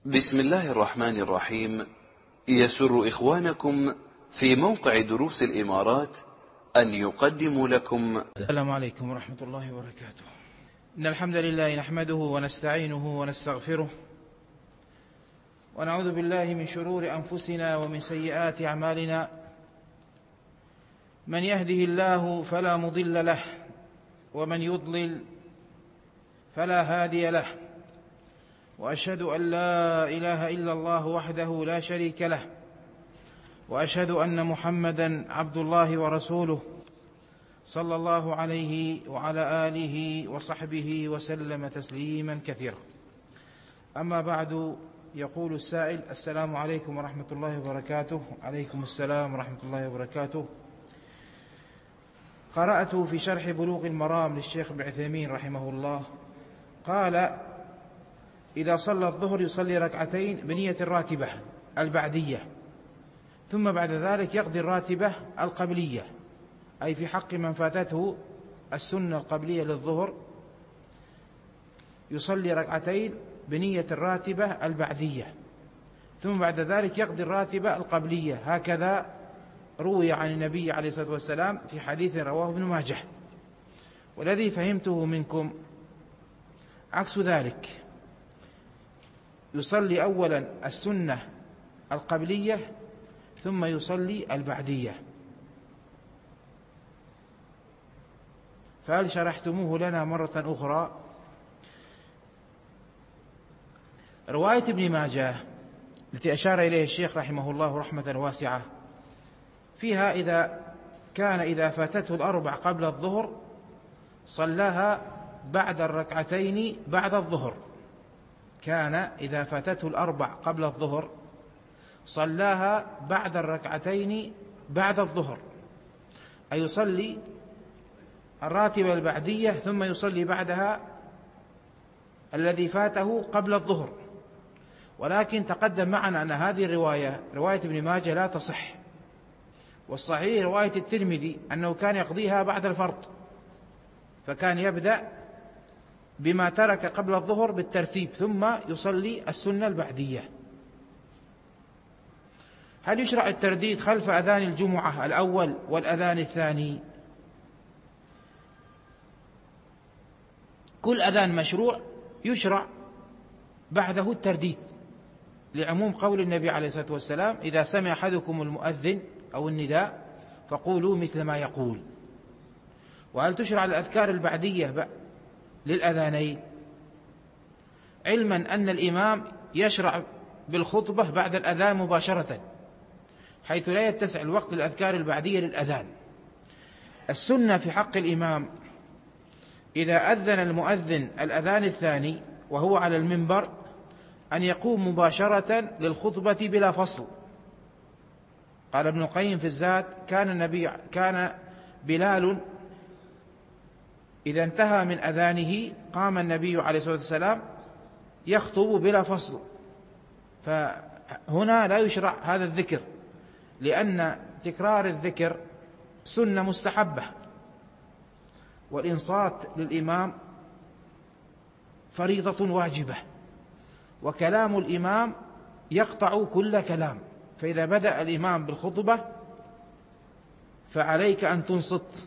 بسم الله الرحمن الرحيم. يسر إخوانكم في موقع دروس الإمارات أن يقدموا لكم السلام عليكم ورحمة الله وبركاته. إن الحمد لله نحمده ونستعينه ونستغفره ونعوذ بالله من شرور أنفسنا ومن سيئات أعمالنا. من يهده الله فلا مضل له ومن يضلل فلا هادي له، وأشهد أن لا إله إلا الله وحده لا شريك له، وأشهد أن محمدا عبد الله ورسوله صلى الله عليه وعلى آله وصحبه وسلم تسليما كثيرا. أما بعد، يقول السائل: السلام عليكم ورحمة الله وبركاته. عليكم السلام ورحمة الله وبركاته. قرأت في شرح بلوغ المرام للشيخ ابن عثيمين رحمه الله، قال: إذا صلى الظهر يصلي ركعتين بنية الراتبة البعدية، ثم بعد ذلك يقضي الراتبة القبلية، أي في حق من فاتته السنة القبلية للظهر يصلي ركعتين بنية الراتبة البعدية، ثم بعد ذلك يقضي الراتبة القبلية. هكذا روي عن النبي عليه الصلاة والسلام في حديث رواه ابن ماجه، والذي فهمته منكم عكس ذلك: يصلي أولا السنة القبلية ثم يصلي البعدية. فهل شرحتموه لنا مرة أخرى؟ رواية ابن ماجه التي أشار إليه الشيخ رحمه الله رحمة واسعة فيها إذا فاتته الأربع قبل الظهر صلاها بعد الركعتين بعد الظهر. كان إذا فاتته الأربع قبل الظهر صلاها بعد الركعتين بعد الظهر، أي يصلي الراتبة البعدية ثم يصلي بعدها الذي فاته قبل الظهر. ولكن تقدم معنا أن هذه الرواية رواية ابن ماجه لا تصح، والصحيح رواية الترمذي أنه كان يقضيها بعد الفرض، فكان يبدأ بما ترك قبل الظهر بالترتيب ثم يصلي السنة البعدية. هل يشرع الترديد خلف أذان الجمعة الأول والأذان الثاني؟ كل أذان مشروع يشرع بعده الترديد، لعموم قول النبي عليه الصلاة والسلام: إذا سمع أحدكم المؤذن أو النداء فقولوا مثل ما يقول. وهل تشرع الأذكار البعدية للأذانين؟ علما أن الإمام يشرع بالخطبة بعد الأذان مباشرة، حيث لا يتسع الوقت للأذكار البعدية للأذان. السنة في حق الإمام إذا أذن المؤذن الأذان الثاني وهو على المنبر أن يقوم مباشرة للخطبة بلا فصل. قال ابن القيم في الزاد: كان بلال إذا انتهى من أذانه قام النبي عليه الصلاة والسلام يخطب بلا فصل. فهنا لا يشرع هذا الذكر، لأن تكرار الذكر سنة مستحبة، والإنصات للإمام فريضة واجبة، وكلام الإمام يقطع كل كلام. فإذا بدأ الإمام بالخطبة فعليك أن تنصت.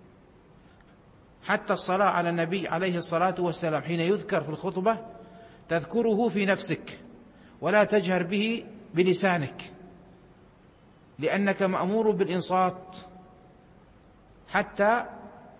حتى الصلاة على النبي عليه الصلاة والسلام حين يذكر في الخطبة تذكره في نفسك ولا تجهر به بلسانك، لأنك مأمور بالإنصات حتى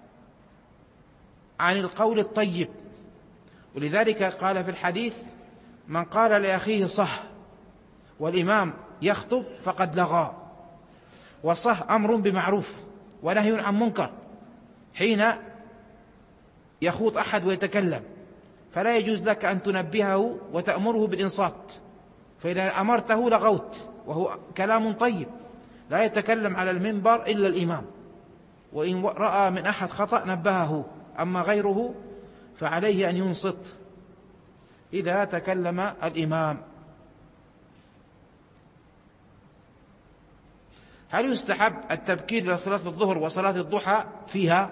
عن القول الطيب. ولذلك قال في الحديث: من قال لأخيه صح والإمام يخطب فقد لغى. وصح أمر بمعروف ونهي عن منكر حين يخوض أحد ويتكلم، فلا يجوز لك أن تنبهه وتأمره بالإنصات، فإذا أمرته لغوت، وهو كلام طيب. لا يتكلم على المنبر إلا الإمام، وإن رأى من أحد خطأ نبهه، أما غيره فعليه أن ينصت إذا تكلم الإمام. هل يستحب التبكير لصلاة الظهر وصلاة الضحى فيها؟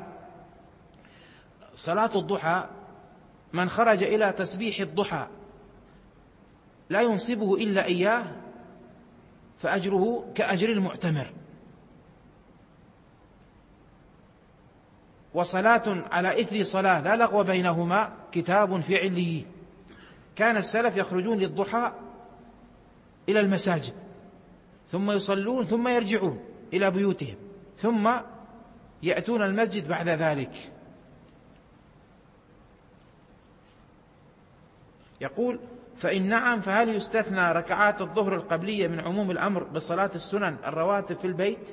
صلاة الضحى من خرج إلى تسبيح الضحى لا ينصبه إلا إياه فأجره كأجر المعتمر. وصلاة على إثر صلاة لا لغو بينهما كتاب في عليين. كان السلف يخرجون للضحى إلى المساجد ثم يصلون ثم يرجعون إلى بيوتهم ثم يأتون المسجد بعد ذلك. يقول: فإن نعم فهل يستثنى ركعات الظهر القبلية من عموم الأمر بصلاة السنن الرواتب في البيت؟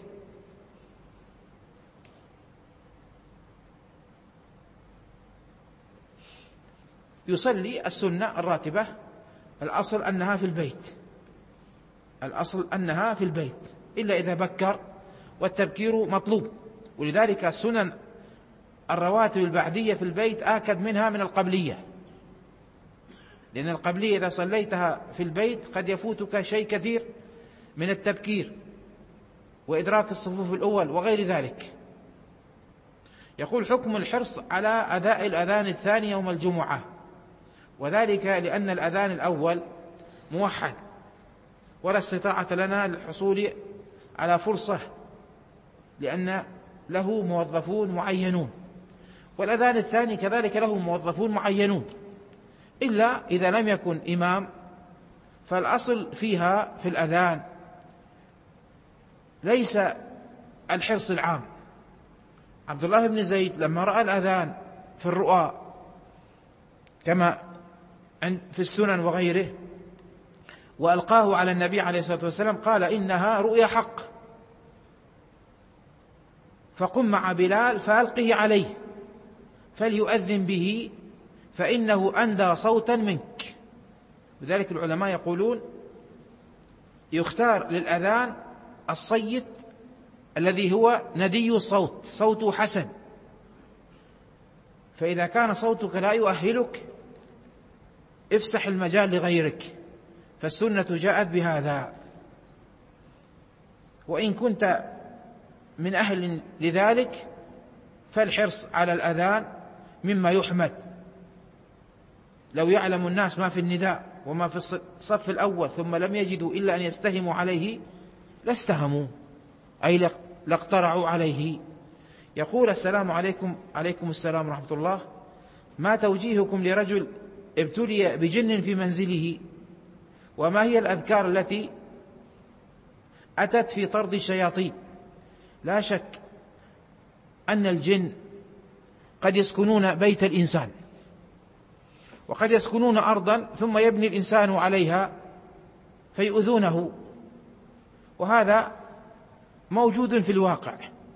يصلي السنة الراتبة، الأصل أنها في البيت، الأصل أنها في البيت إلا إذا بكر، والتبكير مطلوب. ولذلك السنن الرواتب البعدية في البيت آكد منها من القبلية، لأن القبلية إذا صليتها في البيت قد يفوتك شيء كثير من التبكير وإدراك الصفوف الأول وغير ذلك. يقول: حكم الحرص على أداء الأذان الثاني يوم الجمعة، وذلك لأن الأذان الأول موحد ولا استطاعة لنا للحصول على فرصة، لأن له موظفون معينون، والأذان الثاني كذلك له موظفون معينون، إلا إذا لم يكن إمام. فالأصل فيها في الأذان ليس الحرص العام. عبد الله بن زيد لما رأى الأذان في الرؤى كما في السنن وغيره وألقاه على النبي عليه الصلاة والسلام قال: إنها رؤيا حق، فقم مع بلال فألقه عليه فليؤذن به فإنه أندى صوتا منك. لذلك العلماء يقولون يختار للأذان الصيت الذي هو ندي الصوت، صوته حسن، فإذا كان صوتك لا يؤهلك افسح المجال لغيرك، فالسنة جاءت بهذا. وإن كنت من أهل لذلك فالحرص على الأذان مما يحمد. لو يعلم الناس ما في النداء وما في الصف الأول ثم لم يجدوا إلا أن يستهموا عليه لاستهموا، أي لاقترعوا عليه. يقول: السلام عليكم. عليكم السلام ورحمة الله. ما توجيهكم لرجل ابتلي بجن في منزله؟ وما هي الأذكار التي أتت في طرد الشياطين؟ لا شك أن الجن قد يسكنون بيت الإنسان، وقد يسكنون أرضا ثم يبني الإنسان عليها فيؤذونه، وهذا موجود في الواقع.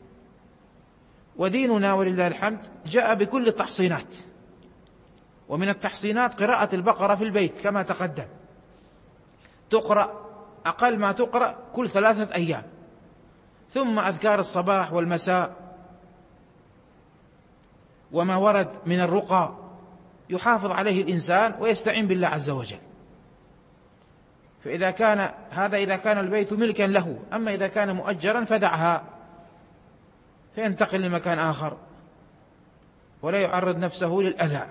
وديننا ولله الحمد جاء بكل التحصينات، ومن التحصينات قراءة البقرة في البيت كما تقدم، تقرأ أقل ما تقرأ كل 3 أيام، ثم أذكار الصباح والمساء وما ورد من الرقى يحافظ عليه الإنسان ويستعين بالله عز وجل. فإذا كان هذا إذا كان البيت ملكا له، أما إذا كان مؤجرا فدعها فينتقل لمكان آخر ولا يعرض نفسه للأذى.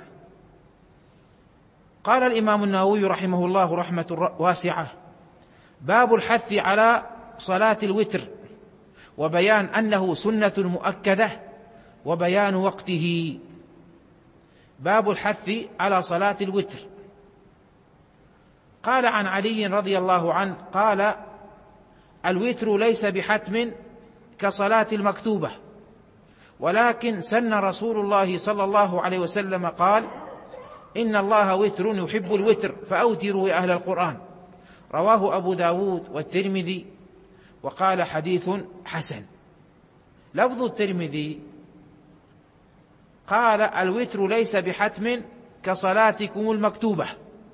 قال الإمام النووي رحمه الله رحمة واسعة: باب الحث على صلاة الوتر، وبيان أنه سنة مؤكدة، وبيان وقته. باب الحث على صلاة الوتر. قال عن علي رضي الله عنه قال: الوتر ليس بحتم كصلاة المكتوبة، ولكن سن رسول الله صلى الله عليه وسلم قال: إن الله وتر يحب الوتر فأوتروا يا أهل القرآن. رواه أبو داود والترمذي، وقال: حديث حسن. لفظ الترمذي قال: الوتر ليس بحتم كصلاتكم المكتوبة،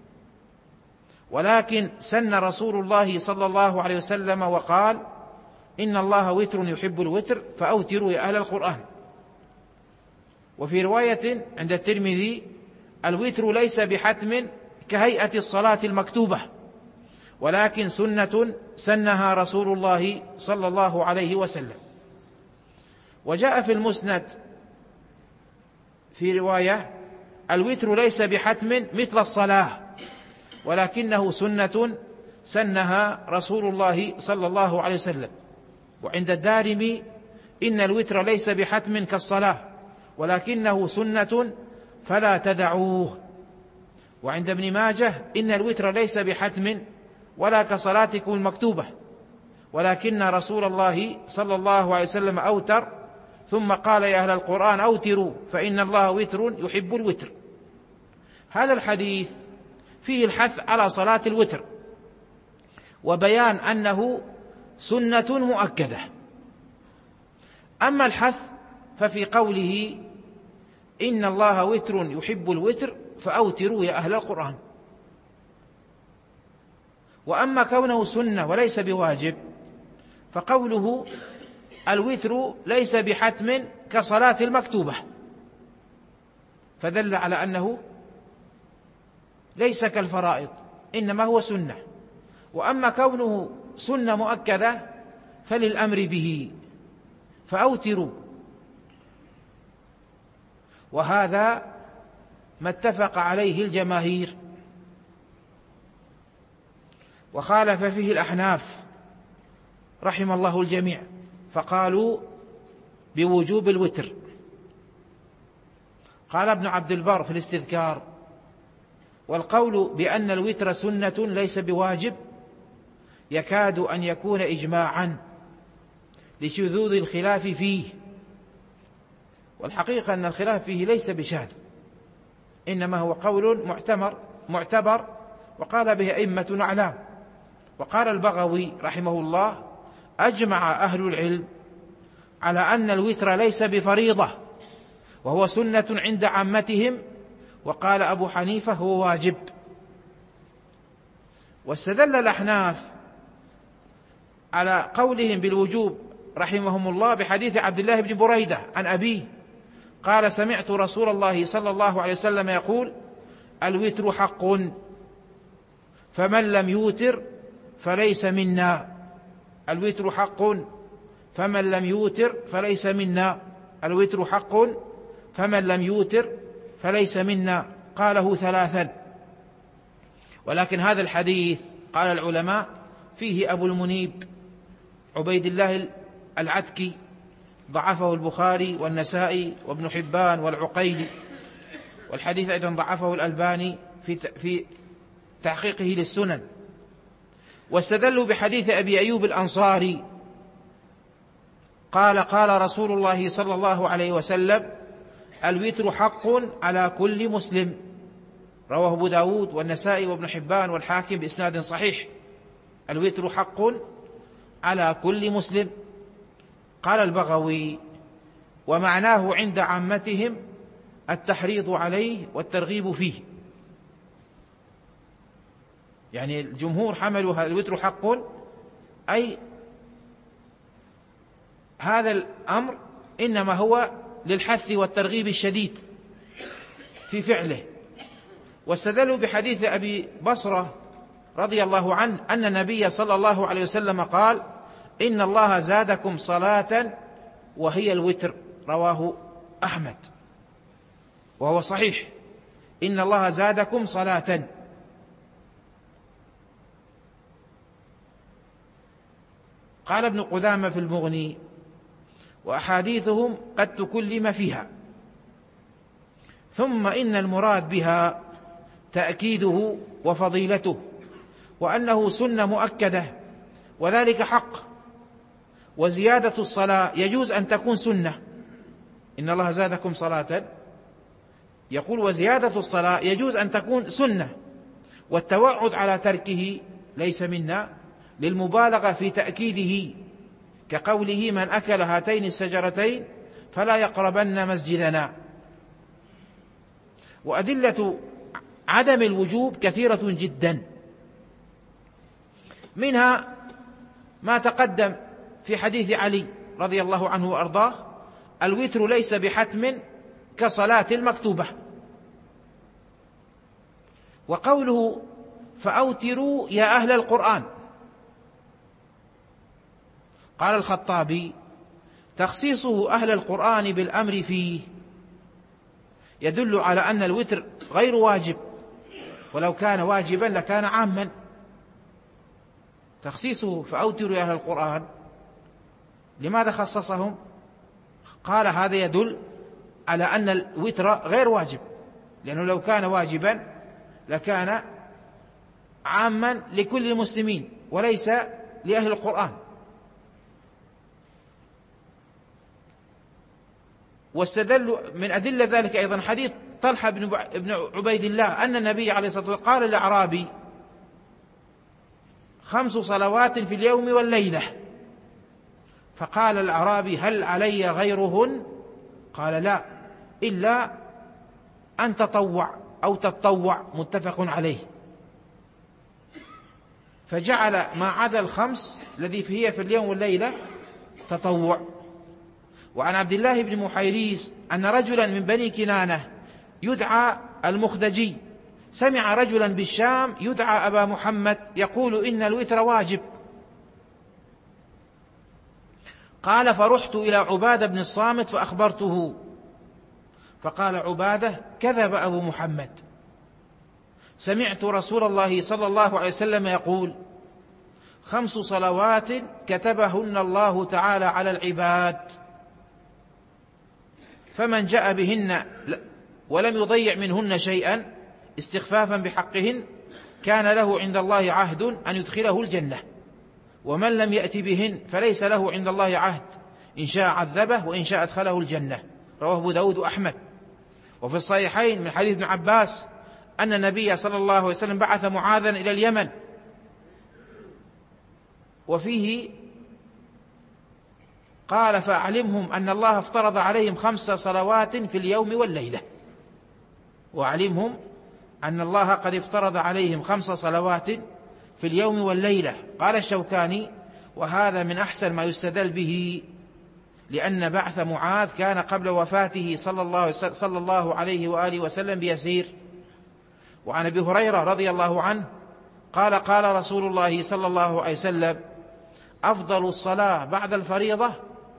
ولكن سن رسول الله صلى الله عليه وسلم وقال: إن الله وتر يحب الوتر فأوتروا يا أهل القرآن. وفي رواية عند الترمذي: الوتر ليس بحتم كهيئة الصلاة المكتوبة، ولكن سنة سنها رسول الله صلى الله عليه وسلم. وجاء في المسند في رواية: الوتر ليس بحتم مثل الصلاة، ولكنه سنة سنها رسول الله صلى الله عليه وسلم. وعند الدارمي إن الوتر ليس بحتم كالصلاة ولكنه سنة فلا تدعوه. وعند ابن ماجه إن الوتر ليس بحتم ولا كصلاتكم المكتوبة ولكن رسول الله صلى الله عليه وسلم أوتر ثم قال يا أهل القرآن أوتروا فإن الله وتر يحب الوتر. هذا الحديث فيه الحث على صلاة الوتر وبيان أنه سنة مؤكدة. أما الحث ففي قوله إن الله وتر يحب الوتر فأوتروا يا أهل القرآن. وأما كونه سنة وليس بواجب فقوله الوتر ليس بحتم كصلاة المكتوبة فدل على أنه ليس كالفرائض إنما هو سنة. وأما كونه سنة مؤكدة فللأمر به فأوتروا. وهذا ما اتفق عليه الجماهير وخالف فيه الأحناف رحم الله الجميع فقالوا بوجوب الوتر. قال ابن عبد البر في الاستذكار والقول بأن الوتر سنة ليس بواجب يكاد أن يكون إجماعا لشذوذ الخلاف فيه. والحقيقة أن الخلاف فيه ليس بشاذ إنما هو قول معتبر وقال به أئمة أعلام. وقال البغوي رحمه الله أجمع أهل العلم على أن الوتر ليس بفريضة وهو سنة عند عامتهم. وقال أبو حنيفة هو واجب. واستدل الأحناف على قولهم بالوجوب رحمهم الله بحديث عبد الله بن بريدة عن أبيه قال سمعت رسول الله صلى الله عليه وسلم يقول الوتر حق فمن لم يوتر فليس منا. الوتر حق فمن لم يوتر فليس منا. الوتر حق فمن لم يوتر فليس منا. قاله ثلاثا. ولكن هذا الحديث قال العلماء فيه أبو المنيب عبيد الله العتكي ضعفه البخاري والنسائي وابن حبان والعقيلي. والحديث أيضا ضعفه الألباني في تحقيقه للسنن. واستدلوا بحديث أبي أيوب الأنصاري قال قال رسول الله صلى الله عليه وسلم الوتر حق على كل مسلم. رواه أبو داود والنسائي وابن حبان والحاكم بإسناد صحيح. الوتر حق على كل مسلم. قال البغوي ومعناه عند عامتهم التحريض عليه والترغيب فيه. يعني الجمهور حملوا الوتر حق أي هذا الأمر إنما هو للحث والترغيب الشديد في فعله. واستدلوا بحديث أبي بصرة رضي الله عنه أن النبي صلى الله عليه وسلم قال إن الله زادكم صلاة وهي الوتر. رواه أحمد وهو صحيح إن الله زادكم صلاة. قال ابن قدامة في المغني وأحاديثهم قد تكلم فيها ثم إن المراد بها تأكيده وفضيلته وأنه سنة مؤكدة وذلك حق. وزيادة الصلاة يجوز أن تكون سنة. إن الله زادكم صلاة يقول وزيادة الصلاة يجوز أن تكون سنة. والتوعد على تركه ليس منا للمبالغة في تأكيده كقوله من أكل هاتين الشجرتين فلا يقربن مسجدنا. وأدلة عدم الوجوب كثيرة جدا منها ما تقدم في حديث علي رضي الله عنه وأرضاه الوتر ليس بحتم كصلاة المكتوبة. وقوله فأوتروا يا أهل القرآن قال الخطابي تخصيصه أهل القرآن بالأمر فيه يدل على أن الوتر غير واجب ولو كان واجبا لكان عاما. تخصيصه فأوتروا يا أهل القرآن لماذا خصصهم؟ قال هذا يدل على أن الوتر غير واجب، لأنه لو كان واجبا لكان عاما لكل المسلمين وليس لأهل القرآن. واستدلوا من أدلة ذلك أيضا حديث طلحة بن عبيد الله أن النبي عليه الصلاة والسلام قال للأعرابي: 5 صلوات في اليوم والليلة. فقال الأعرابي: هل علي غيرهن؟ قال: لا، إلا أن تطوع أو تتطوع، متفق عليه. فجعل ما عدا 5 الذي هي في اليوم والليلة تطوع. وعن عبد الله بن محيريز أن رجلا من بني كنانة يدعى المخدجي سمع رجلا بالشام يدعى أبا محمد يقول إن الوتر واجب. قال: فرحت إلى عبادة بن الصامت فأخبرته، فقال عبادة: كذب أبو محمد، سمعت رسول الله صلى الله عليه وسلم يقول: 5 صلوات كتبهن الله تعالى على العباد، فمن جاء بهن ولم يضيع منهن شيئا استخفافا بحقهن كان له عند الله عهد أن يدخله الجنة، ومن لم يأت بهن فليس له عند الله عهد، إن شاء عذبه وإن شاء أدخله الجنة. رواه أبو داود وأحمد. وفي الصحيحين من حديث ابن عباس أن النبي صلى الله عليه وسلم بعث معاذا إلى اليمن، وفيه قال: فأعلمهم أن الله افترض عليهم 5 صلوات في اليوم والليلة. وأعلمهم أن الله قد افترض عليهم 5 صلوات في اليوم والليلة. قال الشوكاني: وهذا من أحسن ما يستدل به، لأن بعث معاذ كان قبل وفاته صلى الله عليه وآله وسلم بيسير. وعن أبي هريرة رضي الله عنه قال: قال رسول الله صلى الله عليه وسلم: أفضل الصلاة بعد الفريضة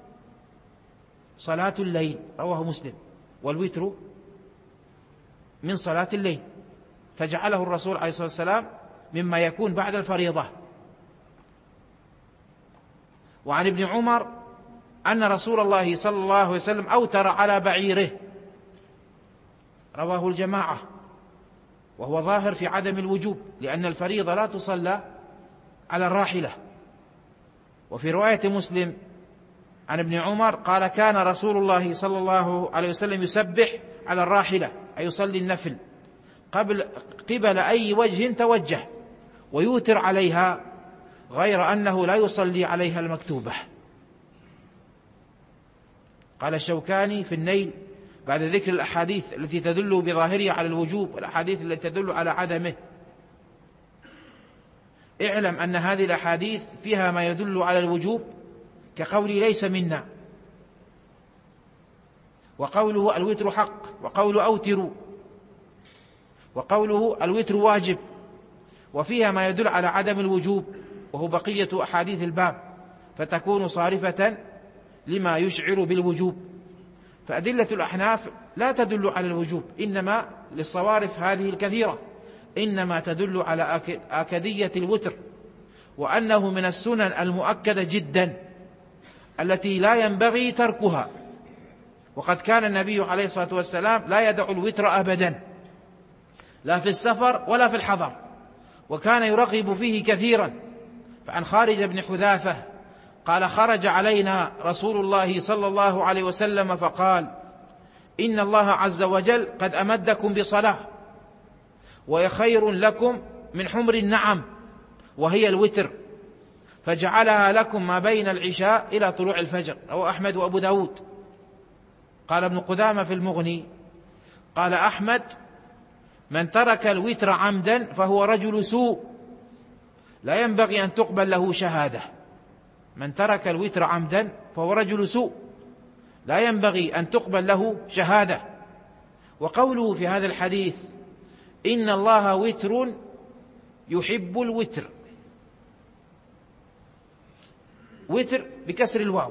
صلاة الليل. رواه مسلم. والوتر من صلاة الليل، فجعله الرسول عليه الصلاة والسلام مما يكون بعد الفريضة. وعن ابن عمر أن رسول الله صلى الله عليه وسلم أوتر على بعيره، رواه الجماعة، وهو ظاهر في عدم الوجوب، لأن الفريضة لا تصلى على الراحلة. وفي رواية مسلم عن ابن عمر قال: كان رسول الله صلى الله عليه وسلم يسبح على الراحلة، أي يصلي النفل قبل أي وجه توجه، ويوتر عليها، غير أنه لا يصلي عليها المكتوبة. قال الشوكاني في النيل بعد ذكر الأحاديث التي تدل بظاهرها على الوجوب والأحاديث التي تدل على عدمه: اعلم أن هذه الأحاديث فيها ما يدل على الوجوب، كقولي ليس منا، وقوله الوتر حق، وقوله أوتروا، وقوله الوتر واجب، وفيها ما يدل على عدم الوجوب، وهو بقية أحاديث الباب، فتكون صارفة لما يشعر بالوجوب. فأدلة الأحناف لا تدل على الوجوب، إنما للصوارف هذه الكثيرة إنما تدل على آكدية الوتر، وأنه من السنن المؤكدة جدا التي لا ينبغي تركها. وقد كان النبي عليه الصلاة والسلام لا يدع الوتر أبدا، لا في السفر ولا في الحضر، وكان يرغب فيه كثيرا. فعن خارج بن حذافة قال: خرج علينا رسول الله صلى الله عليه وسلم فقال: إن الله عز وجل قد أمدكم بصلاة، وهي خير لكم من حمر النعم، وهي الوتر، فجعلها لكم ما بين العشاء إلى طلوع الفجر. رواه أحمد وأبو داود. قال ابن قدامة في المغني قال أحمد: من ترك الوتر عمدا فهو رجل سوء، لا ينبغي أن تقبل له شهادة. من ترك الوتر عمدا فهو رجل سوء، لا ينبغي أن تقبل له شهادة. وقوله في هذا الحديث: إن الله وتر يحب الوتر، وتر بكسر الواو،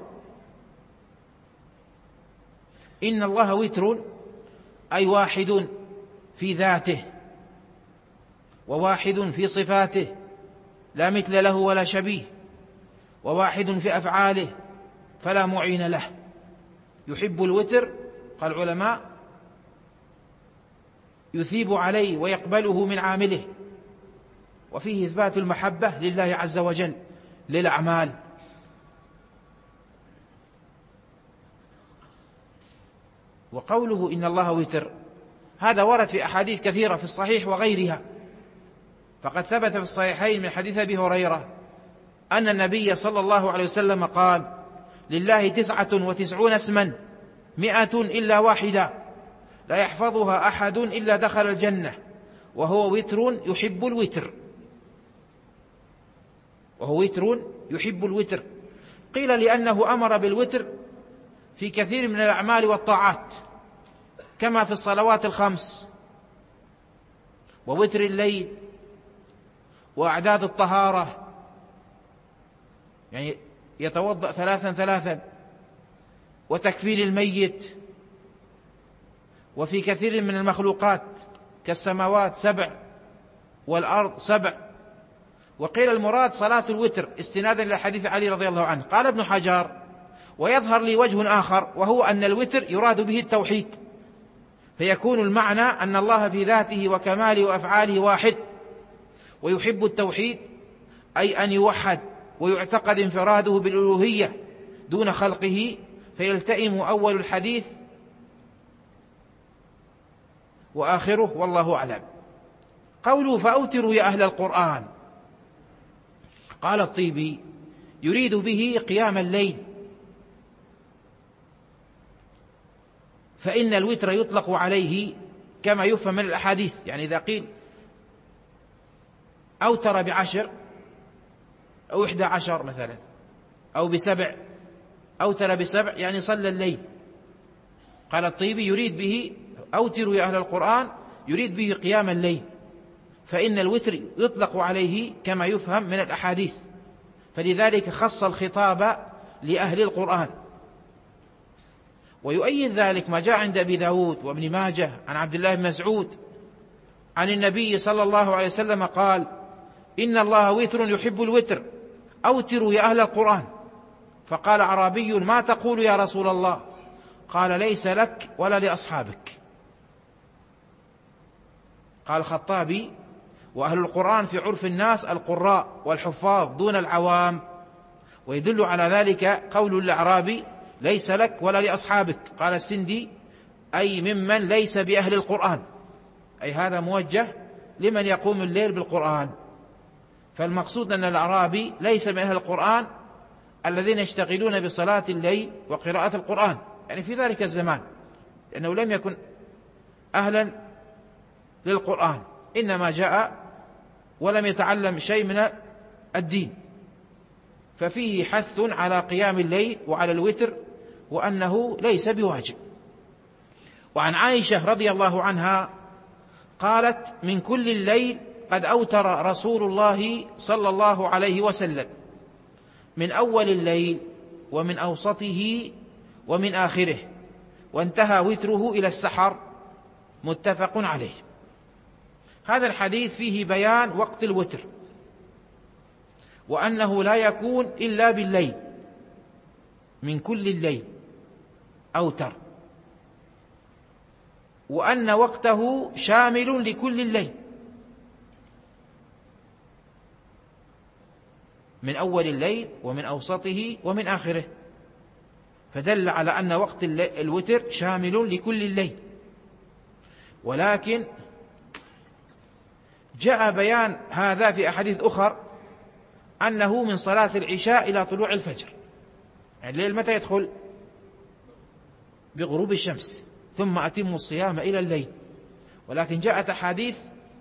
إن الله وتر أي واحد في ذاته، وواحد في صفاته لا مثل له ولا شبيه، وواحد في أفعاله فلا معين له. يحب الوتر، قال العلماء، يثيب عليه ويقبله من عامله، وفيه إثبات المحبة لله عز وجل للأعمال. وقوله إن الله وتر هذا ورد في أحاديث كثيرة في الصحيح وغيرها، فقد ثبت في الصحيحين من حديث أبي هريرة أن النبي صلى الله عليه وسلم قال: لله 99 اسما 100 إلا واحدا لا يحفظها أحد إلا دخل الجنة، وهو وتر يحب الوتر. وهو وتر يحب الوتر. قيل لأنه أمر بالوتر في كثير من الأعمال والطاعات، كما في الصلوات الخمس، ووتر الليل، وأعداد الطهارة، يعني يتوضأ 3 وتكفير الميت، وفي كثير من المخلوقات كالسماوات 7 والأرض 7. وقيل المراد صلاة الوتر استنادا إلى حديث علي رضي الله عنه. قال ابن حجر: ويظهر لي وجه آخر، وهو أن الوتر يراد به التوحيد، فيكون المعنى أن الله في ذاته وكماله وأفعاله واحد، ويحب التوحيد أي أن يوحد ويعتقد انفراده بالألوهية دون خلقه، فيلتئم أول الحديث وآخره، والله أعلم. قوله فأوتروا يا أهل القرآن، قال الطيبي: يريد به قيام الليل، فإن الوتر يطلق عليه كما يفهم من الأحاديث، يعني إذا قيل أوتر ب10 أو 11 مثلا، أو ب7، أوتر ب7 يعني صلى الليل. قال الطيبي: يريد به أوتروا يا أهل القرآن، يريد به قيام الليل، فإن الوتر يطلق عليه كما يفهم من الأحاديث، فلذلك خص الخطاب لأهل القرآن. ويؤيد ذلك ما جاء عند أبي داود وابن ماجه عن عبد الله بن مسعود عن النبي صلى الله عليه وسلم قال: إن الله وتر يحب الوتر، أوتروا يا أهل القرآن. فقال أعرابي: ما تقول يا رسول الله؟ قال: ليس لك ولا لأصحابك. قال الخطابي: وأهل القرآن في عرف الناس القراء والحفاظ دون العوام، ويدل على ذلك قول الأعرابي: ليس لك ولا لأصحابك. قال السندي: أي ممن ليس بأهل القرآن، أي هذا موجه لمن يقوم الليل بالقرآن. فالمقصود أن الأعرابي ليس من أهل القرآن الذين يشتغلون بصلاة الليل وقراءة القرآن، يعني في ذلك الزمان، لأنه لم يكن أهلا للقرآن، إنما جاء ولم يتعلم شيء من الدين. ففيه حث على قيام الليل وعلى الوتر، وأنه ليس بواجب. وعن عائشة رضي الله عنها قالت: من كل الليل قد أوتر رسول الله صلى الله عليه وسلم، من أول الليل ومن أوسطه ومن آخره، وانتهى وتره إلى السحر، متفق عليه. هذا الحديث فيه بيان وقت الوتر، وأنه لا يكون إلا بالليل، من كل الليل أوتر، وأن وقته شامل لكل الليل، من أول الليل ومن أوسطه ومن آخره، فدل على أن وقت الوتر شامل لكل الليل. ولكن جاء بيان هذا في أحاديث أخر، أنه من صلاة العشاء إلى طلوع الفجر، يعني الليل متى يدخل؟ بغروب الشمس، ثم أتموا الصيام إلى الليل. ولكن جاءت أحاديث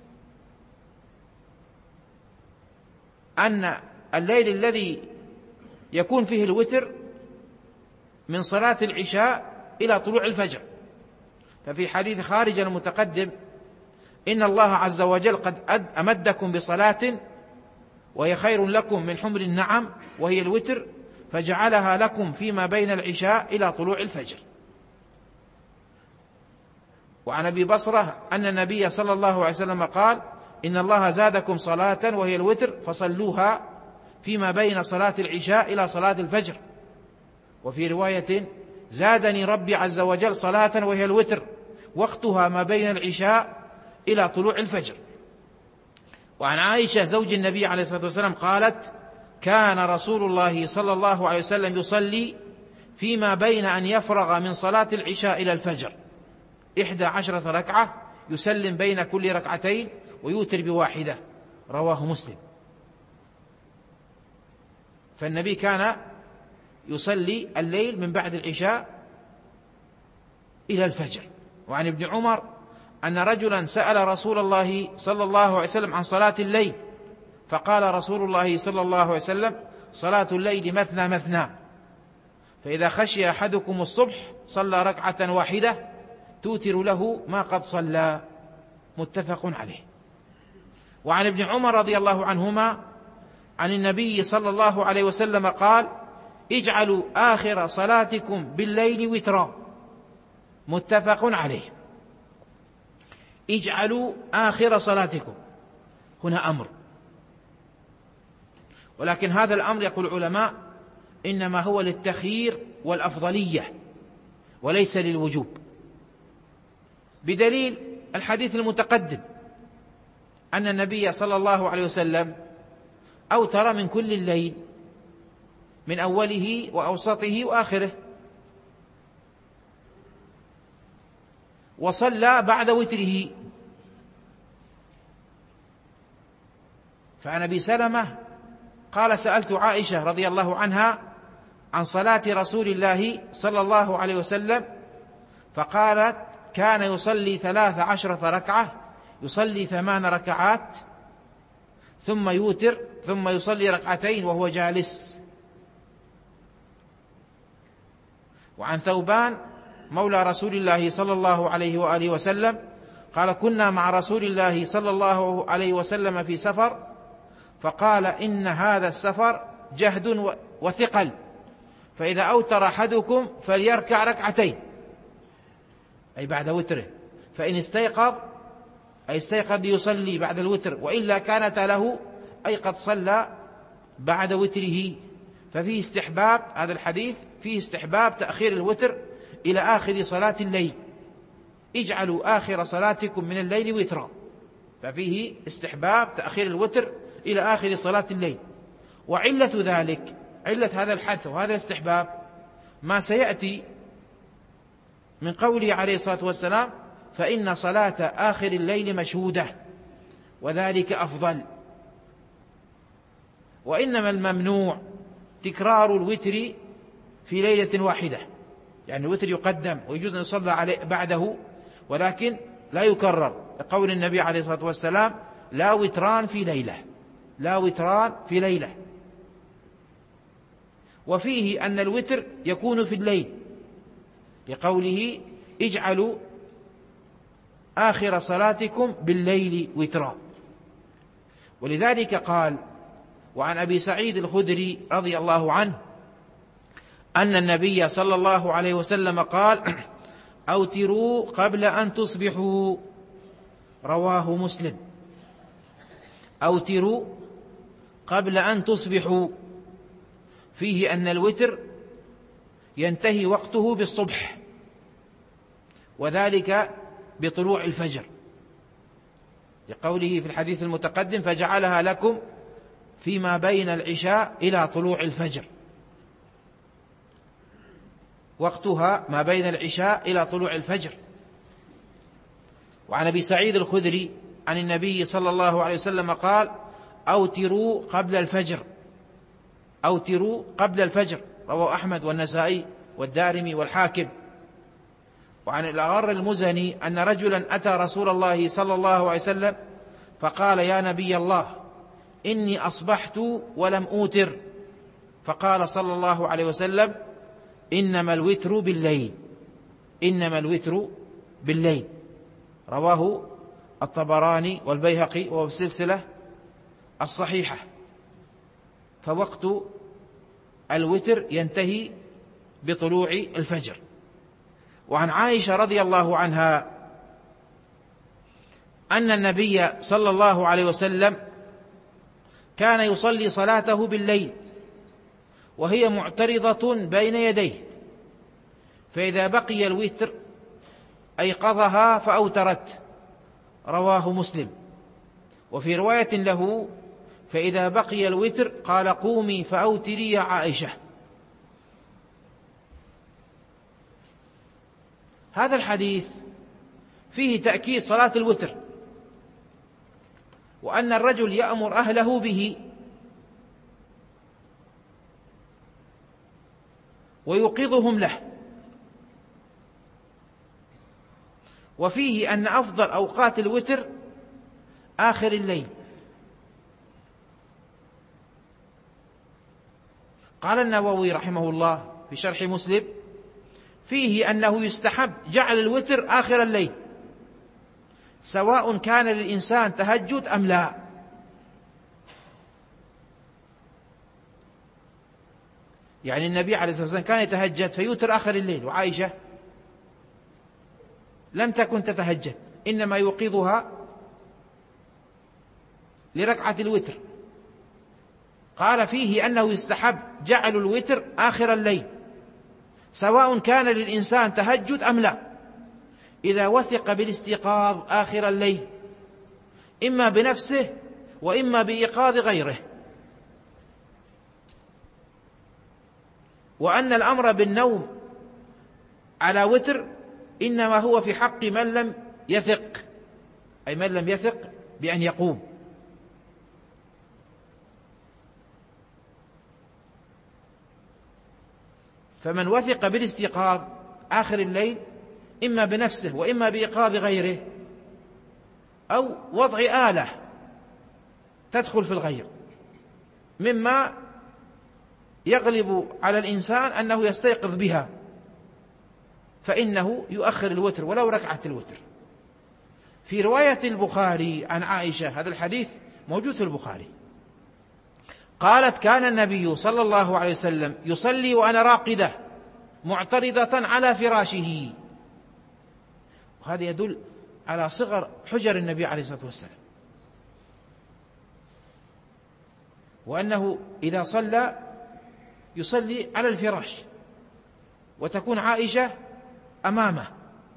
أن الليل الذي يكون فيه الوتر من صلاة العشاء إلى طلوع الفجر. ففي حديث خارج المتقدم: إن الله عز وجل قد أمدكم بصلاة وهي خير لكم من حمر النعم، وهي الوتر، فجعلها لكم فيما بين العشاء إلى طلوع الفجر. وعن أبي بصرة أن النبي صلى الله عليه وسلم قال: إن الله زادكم صلاة وهي الوتر فصلوها فيما بين صلاة العشاء إلى صلاة الفجر. وفي رواية زادني ربي عز وجل صلاة وهي الوتر وقتها ما بين العشاء إلى طلوع الفجر. وعن عائشة زوج النبي عليه الصلاة والسلام قالت كان رسول الله صلى الله عليه وسلم يصلي فيما بين أن يفرغ من صلاة العشاء إلى الفجر 11 ركعة يسلم بين كل ركعتين ويوتر بواحدة، رواه مسلم. فالنبي كان يصلي الليل من بعد العشاء إلى الفجر. وعن ابن عمر أن رجلا سأل رسول الله صلى الله عليه وسلم عن صلاة الليل، فقال رسول الله صلى الله عليه وسلم صلاة الليل مثنى مثنى، فإذا خشي أحدكم الصبح صلى ركعة واحدة توتر له ما قد صلى، متفق عليه. وعن ابن عمر رضي الله عنهما عن النبي صلى الله عليه وسلم قال اجعلوا آخر صلاتكم بالليل وترا، متفق عليه. اجعلوا آخر صلاتكم، هنا أمر، ولكن هذا الأمر يقول العلماء إنما هو للتخيير والأفضلية وليس للوجوب، بدليل الحديث المتقدم أن النبي صلى الله عليه وسلم أوتر من كل الليل من أوله وأوسطه وآخره، وصلى بعد وتره. فعن أبي سلمة قال سألت عائشة رضي الله عنها عن صلاة رسول الله صلى الله عليه وسلم، فقالت كان يصلي 13 ركعة، يصلي 8 ركعات ثم يوتر ثم يصلي ركعتين وهو جالس. وعن ثوبان مولى رسول الله صلى الله عليه وآله وسلم قال كنا مع رسول الله صلى الله عليه وسلم في سفر، فقال إن هذا السفر جهد وثقل، فإذا أوتر أحدكم فليركع ركعتين، أي بعد وتره، فإن استيقظ أي استيقظ ليصلي بعد الوتر، وإلا كانت له أي قد صلى بعد وتره. ففيه استحباب، هذا الحديث فيه استحباب تأخير الوتر إلى آخر صلاة الليل، اجعلوا آخر صلاتكم من الليل وترا، ففيه استحباب تأخير الوتر إلى آخر صلاة الليل. وعلة ذلك، علة هذا الحث وهذا الاستحباب ما سيأتي من قوله عليه الصلاة والسلام فإن صلاة آخر الليل مشهودة وذلك أفضل. وإنما الممنوع تكرار الوتر في ليلة واحدة، يعني الوتر يقدم ويجوز أن يصلى عليه بعده، ولكن لا يكرر، لقول النبي عليه الصلاة والسلام لا وتران في ليلة، لا وتران في ليلة. وفيه أن الوتر يكون في الليل، لقوله اجعلوا آخر صلاتكم بالليل وترا. ولذلك قال وعن أبي سعيد الخدري رضي الله عنه أن النبي صلى الله عليه وسلم قال أوتروا قبل أن تصبحوا، رواه مسلم. أوتروا قبل أن تصبحوا، فيه أن الوتر ينتهي وقته بالصبح، وذلك بطلوع الفجر، لقوله في الحديث المتقدم فجعلها لكم فيما بين العشاء إلى طلوع الفجر، وقتها ما بين العشاء إلى طلوع الفجر. وعن أبي سعيد الخدري عن النبي صلى الله عليه وسلم قال أوتروا قبل الفجر، أوتروا قبل الفجر، رواه أحمد والنسائي والدارمي والحاكم. وعن الأغر المزني أن رجلا أتى رسول الله صلى الله عليه وسلم فقال يا نبي الله إني أصبحت ولم أوتر، فقال صلى الله عليه وسلم إنما الوتر بالليل، إنما الوتر بالليل، رواه الطبراني والبيهقي وهو السلسلة الصحيحة. فوقت الوتر ينتهي بطلوع الفجر. وعن عائشة رضي الله عنها أن النبي صلى الله عليه وسلم كان يصلي صلاته بالليل وهي معترضة بين يديه، فإذا بقي الوتر أيقظها فأوترت، رواه مسلم. وفي رواية له: فإذا بقي الوتر قال قومي فأوتري يا عائشة. هذا الحديث فيه تأكيد صلاة الوتر، وأن الرجل يأمر أهله به ويوقظهم له، وفيه أن أفضل أوقات الوتر آخر الليل. قال النووي رحمه الله في شرح مسلم: فيه أنه يستحب جعل الوتر آخر الليل، سواء كان للإنسان تهجد أم لا. يعني النبي عليه الصلاة والسلام كان يتهجد فيوتر آخر الليل، وعائشة لم تكن تتهجد، إنما يوقظها لركعة الوتر. قال فيه أنه يستحب جعل الوتر آخر الليل، سواء كان للإنسان تهجد أم لا، إذا وثق بالاستيقاظ آخر الليل، إما بنفسه وإما بإيقاظ غيره. وأن الأمر بالنوم على وتر إنما هو في حق من لم يثق، أي من لم يثق بأن يقوم. فمن وثق بالاستيقاظ آخر الليل إما بنفسه وإما بإيقاظ غيره، أو وضع آلة تدخل في الغير، مما يغلب على الإنسان أنه يستيقظ بها، فإنه يؤخر الوتر ولو ركعة الوتر. في رواية البخاري عن عائشة، هذا الحديث موجود في البخاري، قالت: كان النبي صلى الله عليه وسلم يصلي وأنا راقدة معترضة على فراشه. وهذا يدل على صغر حجر النبي عليه الصلاة والسلام، وأنه إذا صلى يصلي على الفراش، وتكون عائشة أمامه.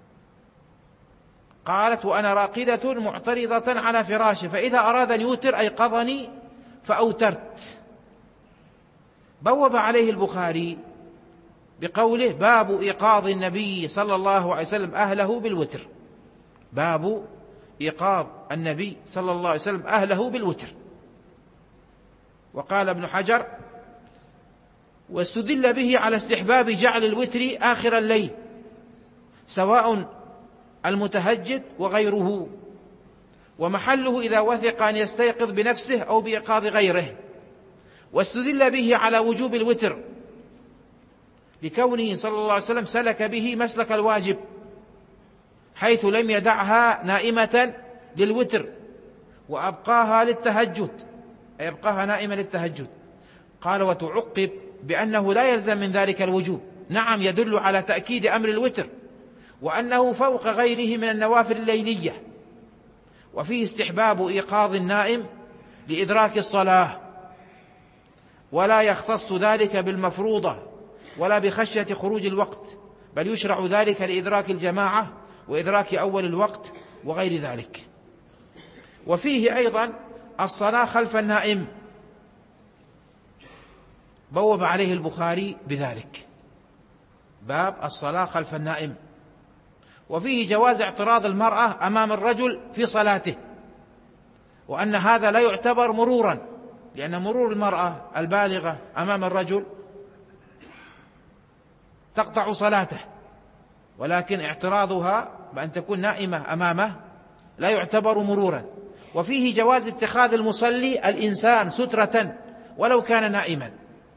قالت: وأنا راقدة معترضة على فراشه، فإذا أراد أن يوتر أيقظني فأوترت. بوب عليه البخاري بقوله: باب إيقاظ النبي صلى الله عليه وسلم أهله بالوتر. باب إيقاظ النبي صلى الله عليه وسلم أهله بالوتر. وقال ابن حجر: واستدل به على استحباب جعل الوتر آخر الليل، سواء المتهجد وغيره، ومحله إذا وثق أن يستيقظ بنفسه أو بإيقاظ غيره. واستدل به على وجوب الوتر لكونه صلى الله عليه وسلم سلك به مسلك الواجب، حيث لم يدعها نائمة للوتر وأبقاها للتهجد، أي أبقاها نائمة للتهجد. قال: وتعقب بأنه لا يلزم من ذلك الوجوب. نعم، يدل على تأكيد أمر الوتر، وأنه فوق غيره من النوافل الليلية. وفيه استحباب إيقاظ النائم لإدراك الصلاة، ولا يختص ذلك بالمفروضة ولا بخشية خروج الوقت، بل يشرع ذلك لإدراك الجماعة وإدراك أول الوقت وغير ذلك. وفيه أيضا الصلاة خلف النائم، بوب عليه البخاري بذلك، باب الصلاة خلف النائم. وفيه جواز اعتراض المرأة أمام الرجل في صلاته، وأن هذا لا يعتبر مرورا، لأن مرور المرأة البالغة أمام الرجل تقطع صلاته، ولكن اعتراضها بأن تكون نائمة أمامه لا يعتبر مرورا. وفيه جواز اتخاذ المصلي الإنسان سترة ولو كان نائما،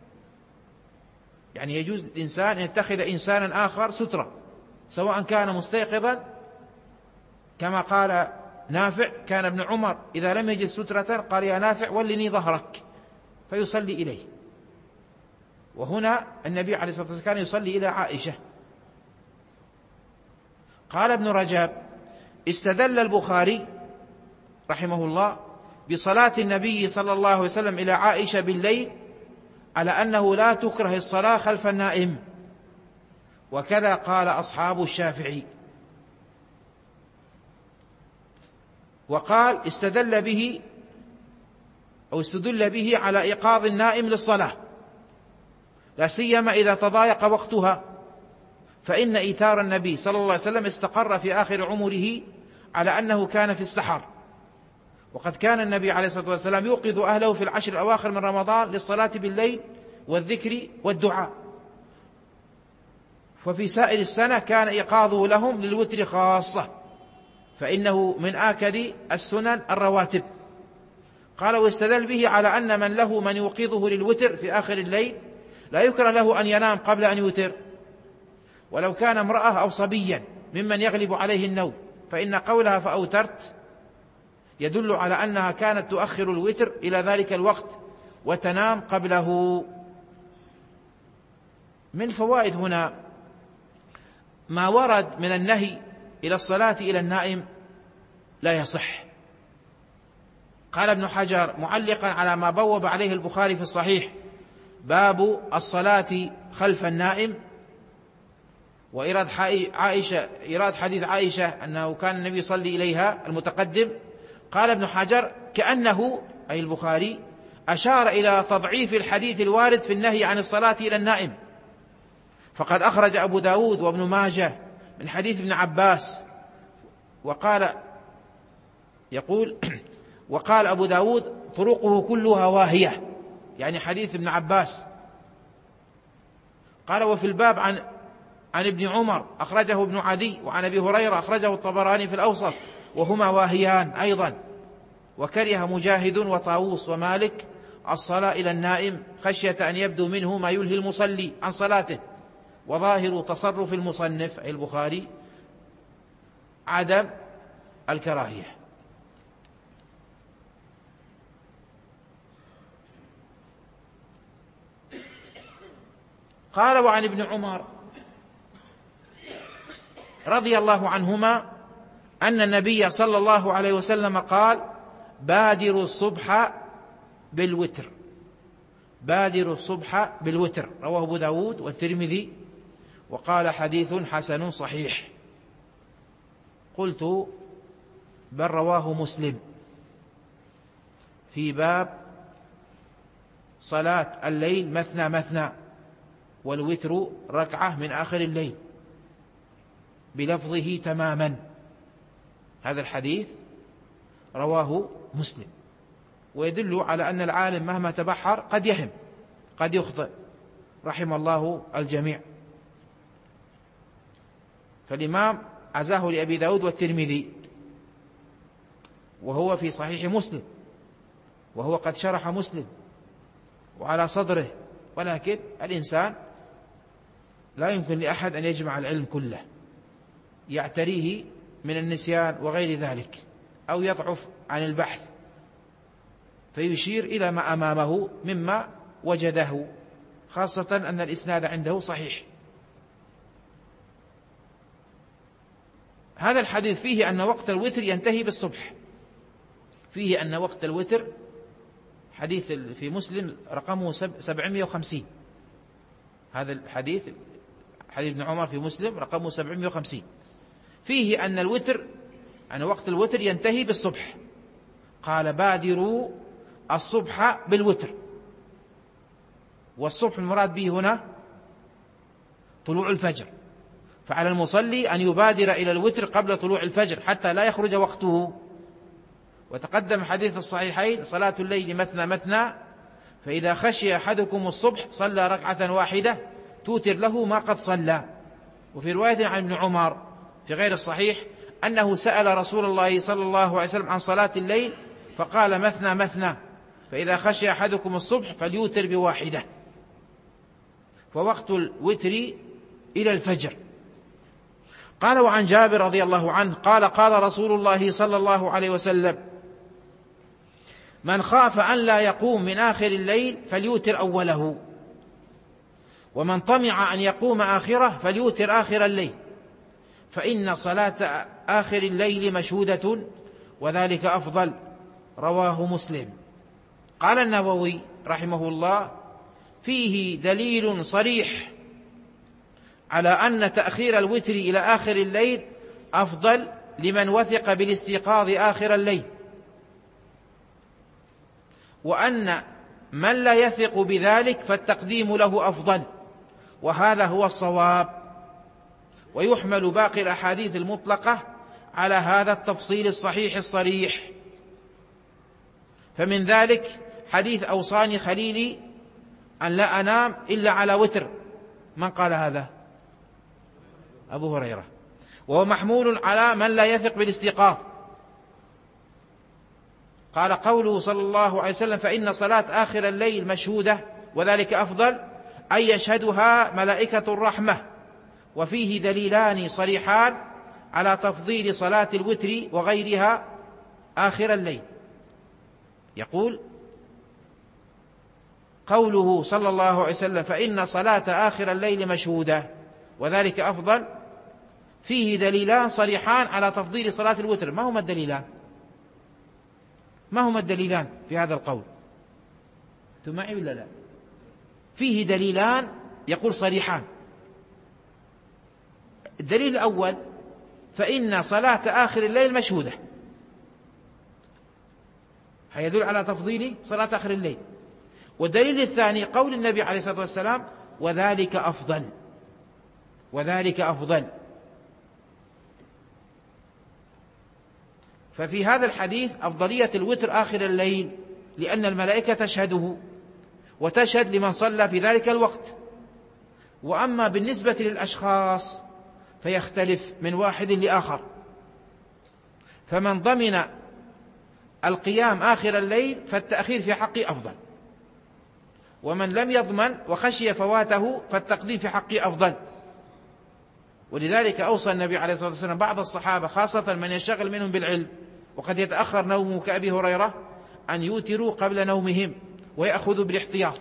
يعني يجوز الإنسان أن يتخذ إنسانا آخر سترة، سواء كان مستيقظا، كما قال نافع: كان ابن عمر إذا لم يجد سترة قال: يا نافع ولني ظهرك، فيصلي إليه. وهنا النبي عليه الصلاة والسلام كان يصلي إلى عائشة. قال ابن رجب: استدل البخاري رحمه الله بصلاة النبي صلى الله عليه وسلم إلى عائشة بالليل على أنه لا تكره الصلاة خلف النائم، وكذا قال أصحاب الشافعي. وقال استدل به على إيقاظ النائم للصلاة، لا سيما إذا تضايق وقتها، فإن إيثار النبي صلى الله عليه وسلم استقر في آخر عمره على أنه كان في السحر، وقد كان النبي عليه الصلاة والسلام يوقظ أهله في العشر الأواخر من رمضان للصلاة بالليل والذكر والدعاء، وفي سائر السنة كان إيقاظه لهم للوتر خاصة، فإنه من آكد السنن الرواتب. قال واستدل به على أن من له من يوقظه للوتر في آخر الليل لا يكره له أن ينام قبل أن يوتر، ولو كان امرأة أو صبيا ممن يغلب عليه النوم، فإن قولها فأوترت يدل على أنها كانت تؤخر الوتر إلى ذلك الوقت وتنام قبله. من فوائد هنا ما ورد من النهي إلى الصلاة إلى النائم لا يصح. قال ابن حجر معلقا على ما بوب عليه البخاري في الصحيح باب الصلاة خلف النائم، وإيراد حديث عائشة أنه كان النبي يصلي إليها المتقدم، قال ابن حجر كأنه أي البخاري أشار إلى تضعيف الحديث الوارد في النهي عن الصلاة إلى النائم، فقد أخرج أبو داود وابن ماجه من حديث ابن عباس، وقال أبو داود طرقه كلها واهية، يعني حديث ابن عباس. قال وفي الباب عن ابن عمر أخرجه ابن عدي، وعن أبي هريرة أخرجه الطبراني في الأوسط، وهما واهيان أيضا. وكره مجاهد وطاووس ومالك الصلاة إلى النائم خشية أن يبدو منه ما يلهي المصلي عن صلاته، وظاهر تصرف المصنف أي البخاري عدم الكراهية. قال وعن ابن عمر رضي الله عنهما أن النبي صلى الله عليه وسلم قال بادروا الصبح بالوتر، بادروا الصبح بالوتر، رواه أبو داود والترمذي، وقال حديث حسن صحيح. قلت بل رواه مسلم في باب صلاة الليل مثنى مثنى والوتر ركعة من آخر الليل بلفظه تماما. هذا الحديث رواه مسلم، ويدل على أن العالم مهما تبحر قد يهم قد يخطئ، رحم الله الجميع. فالإمام عزاه لأبي داود والترمذي، وهو في صحيح مسلم، وهو قد شرح مسلم وعلى صدره، ولكن الإنسان لا يمكن لأحد أن يجمع العلم كله، يعتريه من النسيان وغير ذلك، أو يضعف عن البحث فيشير إلى ما أمامه مما وجده، خاصة أن الإسناد عنده صحيح. هذا الحديث فيه أن وقت الوتر ينتهي بالصبح، فيه أن وقت الوتر، حديث في مسلم رقمه 750، هذا الحديث حديث ابن عمر في مسلم رقمه 750، فيه أن الوتر أن وقت الوتر ينتهي بالصبح. قال بادروا الصبح بالوتر، والصبح المراد به هنا طلوع الفجر، فعلى المصلي أن يبادر إلى الوتر قبل طلوع الفجر حتى لا يخرج وقته. وتقدم حديث الصحيحين صلاة الليل مثنى مثنى، فإذا خشي أحدكم الصبح صلى ركعة واحدة توتر له ما قد صلى. وفي رواية عن ابن عمر في غير الصحيح أنه سأل رسول الله صلى الله عليه وسلم عن صلاة الليل فقال مثنى مثنى، فإذا خشي أحدكم الصبح فليوتر بواحدة. فوقت الوتر إلى الفجر. قال وعن جابر رضي الله عنه قال قال رسول الله صلى الله عليه وسلم من خاف أن لا يقوم من آخر الليل فليوتر أوله، ومن طمع أن يقوم آخره فليوتر آخر الليل، فإن صلاة آخر الليل مشهودة، وذلك أفضل. رواه مسلم. قال النووي رحمه الله: فيه دليل صريح على أن تأخير الوتر إلى آخر الليل أفضل لمن وثق بالاستيقاظ آخر الليل، وأن من لا يثق بذلك فالتقديم له أفضل، وهذا هو الصواب. ويحمل باقي الأحاديث المطلقة على هذا التفصيل الصحيح الصريح. فمن ذلك حديث أوصاني خليلي أن لا أنام إلا على وتر. من قال هذا؟ أبو هريرة. وهو محمول على من لا يثق بالاستيقاظ. قال قوله صلى الله عليه وسلم: فإن صلاة آخر الليل مشهودة وذلك أفضل، أي يشهدها ملائكة الرحمة. وفيه دليلان صريحان على تفضيل صلاة الوتر وغيرها آخر الليل. يقول قوله صلى الله عليه وسلم: فإن صلاة آخر الليل مشهودة وذلك أفضل، فيه دليلان صريحان على تفضيل صلاة الوتر. ما هما الدليلان؟ ما هما الدليلان في هذا القول؟ أنتم معي ولا لا؟ فيه دليلان يقول صريحان. الدليل الأول: فإن صلاة آخر الليل مشهودة، هيدل على تفضيل صلاة آخر الليل. والدليل الثاني قول النبي عليه الصلاة والسلام: وذلك أفضل، وذلك أفضل. ففي هذا الحديث أفضلية الوتر آخر الليل، لأن الملائكة تشهده وتشهد لمن صلى في ذلك الوقت. وأما بالنسبة للأشخاص فيختلف من واحد لآخر، فمن ضمن القيام آخر الليل فالتأخير في حقه أفضل، ومن لم يضمن وخشي فواته فالتقديم في حقه أفضل. ولذلك أوصى النبي عليه الصلاة والسلام بعض الصحابة خاصة من يشتغل منهم بالعلم وقد يتأخر نومه كأبي هريرة أن يوتروا قبل نومهم ويأخذوا بالاحتياط.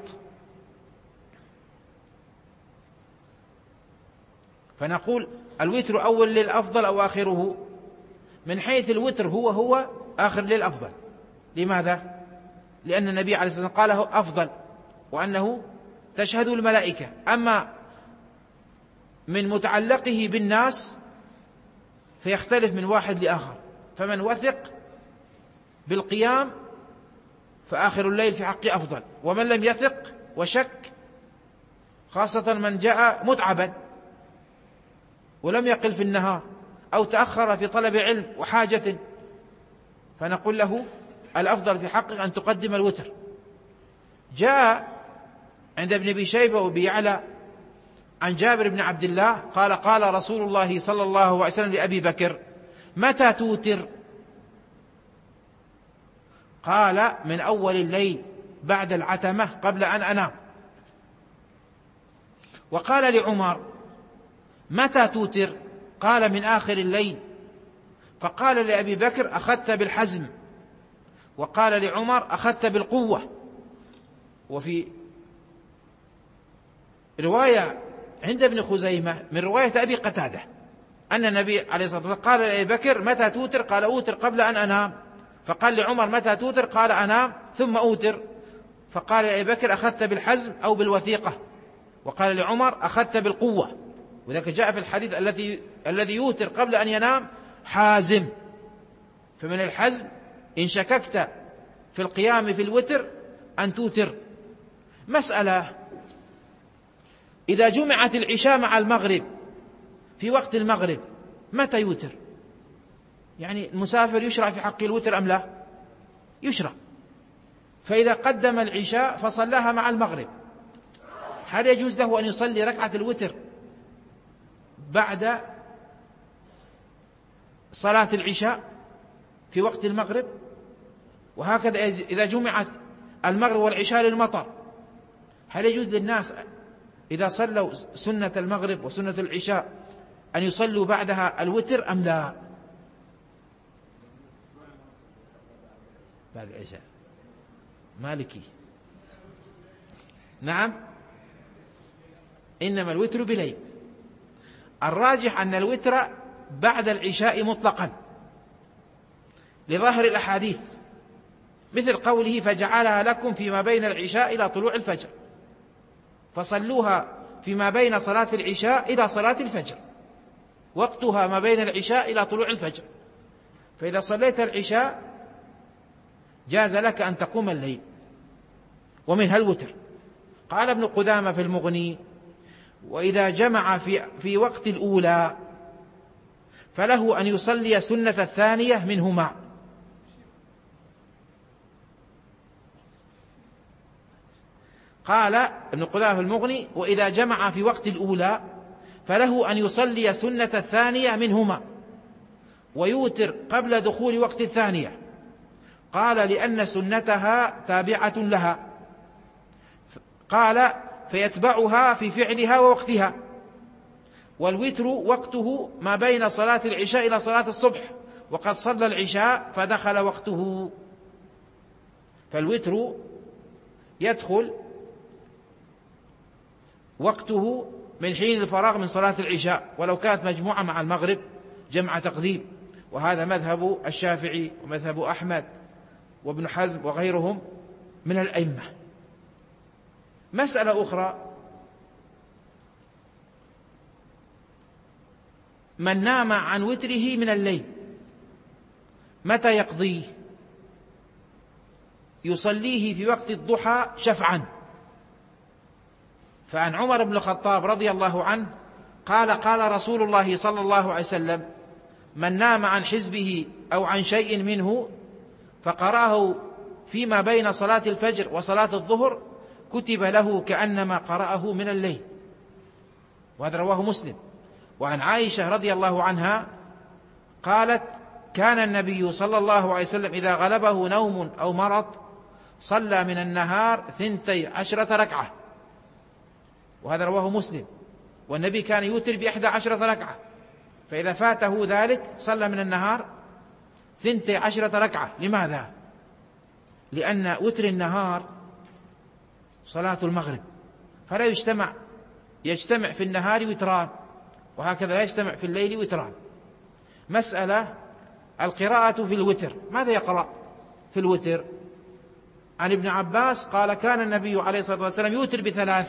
فنقول الوتر أول الليل أفضل أو آخره؟ من حيث الوتر هو آخر الليل أفضل. لماذا؟ لأن النبي عليه الصلاة والسلام قاله أفضل، وأنه تشهد الملائكة. أما من متعلقه بالناس فيختلف من واحد لآخر، فمن وثق بالقيام فآخر الليل في حقه أفضل، ومن لم يثق وشك، خاصة من جاء متعبا ولم يقل في النهار أو تأخر في طلب علم وحاجة، فنقول له الأفضل في حقك أن تقدم الوتر. جاء عند ابن أبي شيبة وابي يعلى عن جابر بن عبد الله قال: قال رسول الله صلى الله عليه وسلم لأبي بكر: متى توتر؟ قال: من أول الليل بعد العتمة قبل أن أنام. وقال لعمر: متى توتر؟ قال: من آخر الليل. فقال لأبي بكر: أخذت بالحزم. وقال لعمر: أخذت بالقوة. وفي رواية عند ابن خزيمة من رواية أبي قتادة أن النبي عليه الصلاة والسلام قال لأبي بكر: متى توتر؟ قال: أوتر قبل أن أنام. فقال لعمر: متى توتر؟ قال: أنام ثم أوتر. فقال لأبي بكر: أخذت بالحزم أو بالوثيقة. وقال لعمر: أخذت بالقوة. وذلك جاء في الحديث الذي يوتر قبل أن ينام حازم. فمن الحزم إن شككت في القيام في الوتر أن توتر. مسألة: إذا جمعت العشاء مع المغرب في وقت المغرب متى يوتر؟ يعني المسافر يشرع في حق الوتر أم لا؟ يشرع. فإذا قدم العشاء فصلاها مع المغرب، هل يجوز له أن يصلي ركعة الوتر بعد صلاة العشاء في وقت المغرب؟ وهكذا إذا جمعت المغرب والعشاء للمطر، هل يجوز للناس إذا صلوا سنة المغرب وسنة العشاء أن يصلوا بعدها الوتر أم لا؟ بعد العشاء مالكي. نعم، إنما الوتر بليل. الراجح أن الوتر بعد العشاء مطلقا، لظاهر الأحاديث، مثل قوله فجعلها لكم فيما بين العشاء إلى طلوع الفجر، فصلوها فيما بين صلاة العشاء إلى صلاة الفجر، وقتها ما بين العشاء إلى طلوع الفجر. فإذا صليت العشاء جاز لك أن تقوم الليل، ومنها الوتر. قال ابن قدامة في المغني: وإذا جمع في وقت الأولى فله أن يصلي سنة الثانية منهما. قال ابن قدامة في المغني: وإذا جمع في وقت الأولى فله أن يصلي سنة الثانية منهما ويوتر قبل دخول وقت الثانية. قال: لأن سنتها تابعة لها. قال: فيتبعها في فعلها ووقتها. والوتر وقته ما بين صلاة العشاء إلى صلاة الصبح، وقد صلى العشاء فدخل وقته. فالوتر يدخل وقته من حين الفراغ من صلاة العشاء، ولو كانت مجموعة مع المغرب جمع تقديم، وهذا مذهب الشافعي ومذهب أحمد وابن حزم وغيرهم من الأئمة. مسألة أخرى: من نام عن وتره من الليل متى يقضيه؟ يصليه في وقت الضحى شفعا. فعن عمر بن الخطاب رضي الله عنه قال: قال رسول الله صلى الله عليه وسلم: من نام عن حزبه أو عن شيء منه فقرأه فيما بين صلاة الفجر وصلاة الظهر كتب له كأنما قرأه من الليل. وهذا رواه مسلم. وعن عائشة رضي الله عنها قالت: كان النبي صلى الله عليه وسلم إذا غلبه نوم أو مرض صلى من النهار 12 ركعة. وهذا رواه مسلم. والنبي كان يوتر ب11 ركعة، فإذا فاته ذلك صلى من النهار 12 ركعة. لماذا؟ لأن وتر النهار صلاة المغرب، فلا يجتمع في النهار وتران، وهكذا لا يجتمع في الليل وتران. مسألة: القراءة في الوتر، ماذا يقرأ في الوتر؟ عن ابن عباس قال: كان النبي عليه الصلاة والسلام يوتر ب3،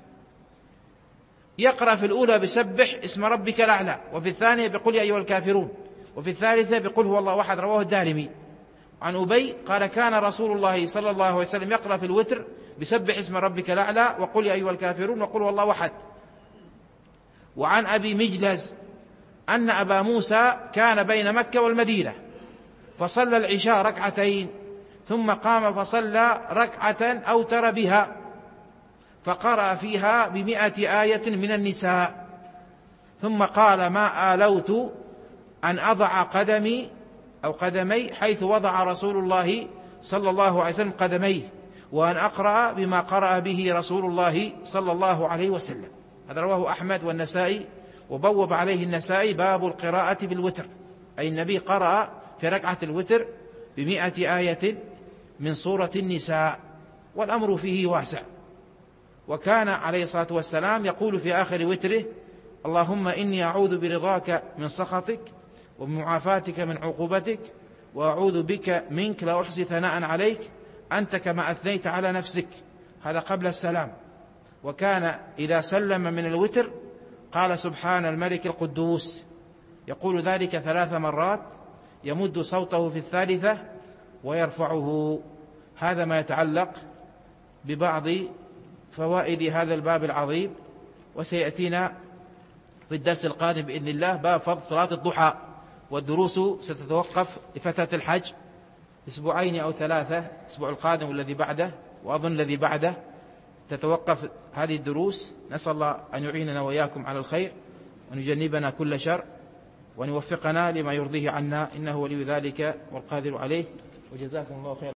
يقرأ في الأولى بسبح اسم ربك الأعلى، وفي الثانية بقل يا أيها الكافرون، وفي الثالثة بقل هو الله أحد. رواه الدارمي. عن أبي قال: كان رسول الله صلى الله عليه وسلم يقرأ في الوتر بسبح اسم ربك الأعلى وقل يا أيها الكافرون وقل هو الله أحد. وعن أبي مجلز أن أبا موسى كان بين مكة والمدينة فصلى العشاء ركعتين ثم قام فصلى ركعة أوتر بها فقرأ فيها ب100 آية من النساء، ثم قال: ما آلوت أن أضع قدمي أو قدمي حيث وضع رسول الله صلى الله عليه وسلم قدميه، وأن أقرأ بما قرأ به رسول الله صلى الله عليه وسلم. هذا رواه أحمد والنسائي، وبوب عليه النسائي باب القراءة بالوتر، أي النبي قرأ في ركعة الوتر ب100 آية من سورة النساء، والأمر فيه واسع. وكان عليه الصلاة والسلام يقول في آخر وتره: اللهم إني أعوذ برضاك من سخطك وبمعافاتك من عقوبتك وأعوذ بك منك لا أحصي ثناء عليك أنت كما أثنيت على نفسك. هذا قبل السلام. وكان إذا سلم من الوتر قال: سبحان الملك القدوس، يقول ذلك 3 مرات، يمد صوته في الثالثة ويرفعه. هذا ما يتعلق ببعض فوائد هذا الباب العظيم. وسيأتينا في الدرس القادم بإذن الله باب فضل صلاة الضحى، والدروس ستتوقف لفترة الحج 2 أو 3 الأسبوع القادم والذي بعده، وأظن الذي بعده تتوقف هذه الدروس. نسأل الله أن يعيننا وإياكم على الخير، وأن يجنبنا كل شر، وأن يوفقنا لما يرضيه عنا، إنه ولي ذلك والقادر عليه. وجزاكم الله خيرا.